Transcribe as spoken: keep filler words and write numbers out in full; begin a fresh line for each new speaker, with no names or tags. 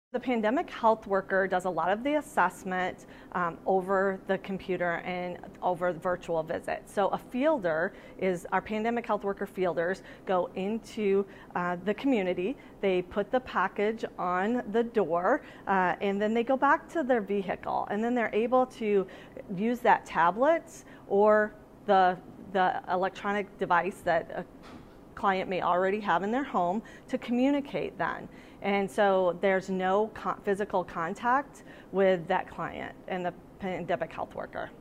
The pandemic health worker does a lot of the assessment um, over the computer and over virtual visits. So a fielder is, our pandemic health worker fielders go into uh, the community, they put the package on the door, uh, and then they go back to their vehicle, and then they're able to use that tablet or the, the electronic device that a client may already have in their home to communicate then. And so there's no con- physical contact with that client and the pandemic health worker.